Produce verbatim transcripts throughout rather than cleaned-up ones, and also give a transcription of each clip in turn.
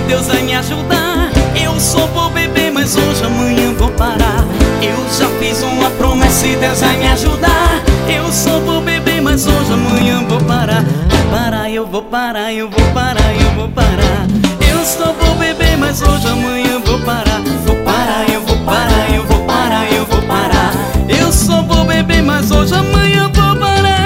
Deus vai me ajudar. Eu só vou beber, mas hoje, amanhã vou parar. Eu já fiz uma promessa e Deus vai me ajudar. Eu só vou beber, mas hoje, amanhã vou parar. Vou parar, eu vou parar, eu vou parar, eu vou parar. Eu só vou beber, mas hoje, amanhã vou parar. Vou parar, eu vou parar, eu vou parar, eu vou parar. Eu só vou beber, mas hoje, amanhã vou parar.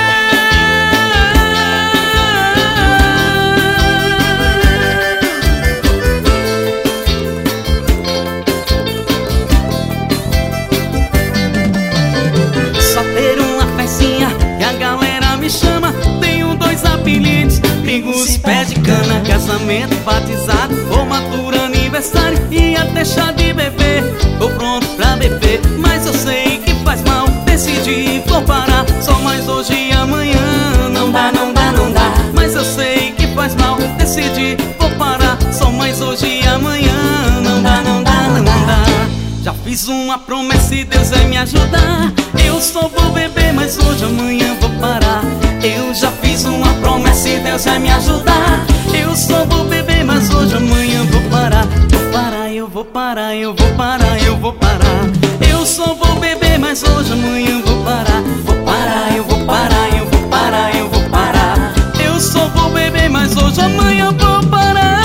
Só ter uma festinha que a galera me chama. Tenho dois apelidos, Pingos Pé de Cana. Casamento, batizado, formatura, aniversário e até chá de bebê. Tô pronto pra beber, mas eu sei que faz mal. Decidi, vou parar, só mais hoje e amanhã. Não dá, não dá, não dá, mas eu sei que faz mal. Decidi, vou parar, só mais hoje e amanhã. Não dá, não dá, não dá. Já fiz uma promessa e Deus vai me ajudar. Eu só vou beber, mas hoje, amanhã vou parar. Eu já fiz uma promessa e Deus vai me ajudar. Eu só vou beber, mas hoje, amanhã vou parar. Vou parar, eu vou parar, eu vou parar, eu vou parar. Eu só vou beber, mas hoje, amanhã vou parar. Vou parar, eu vou parar, eu vou parar, eu vou parar. Eu só vou beber, mas hoje, amanhã vou parar.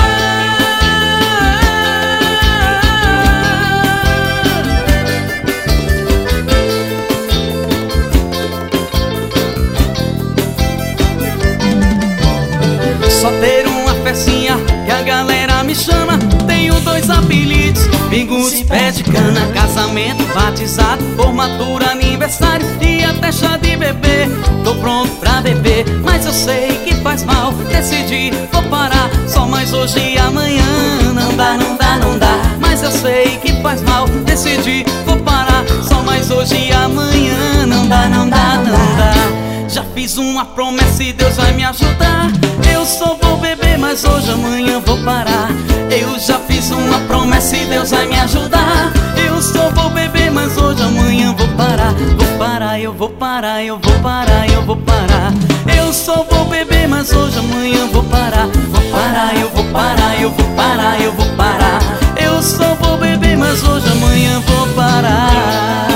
Só ter uma festinha que a galera me chama. Tenho dois apelidos, Pingos Pé de Cana. Casamento, batizado, formatura, aniversário e até chá de bebê. Tô pronto pra beber, mas eu sei que faz mal. Decidi, vou parar, só mais hoje e amanhã. Não dá, não dá, não dá, mas eu sei que faz mal. Decidi, vou parar, só mais hoje e amanhã. Não dá, não dá, não dá. Já fiz uma promessa e Deus vai me ajudar. Eu só vou beber, mas hoje, amanhã vou parar. Eu já fiz uma promessa e Deus vai me ajudar. Eu só vou beber, mas hoje, amanhã vou parar. Vou parar, eu vou parar, eu vou parar, eu vou parar. Eu só vou beber, mas hoje, amanhã vou parar. Vou parar, eu vou parar, eu vou parar, eu vou parar. Eu só vou beber, mas hoje, amanhã vou parar.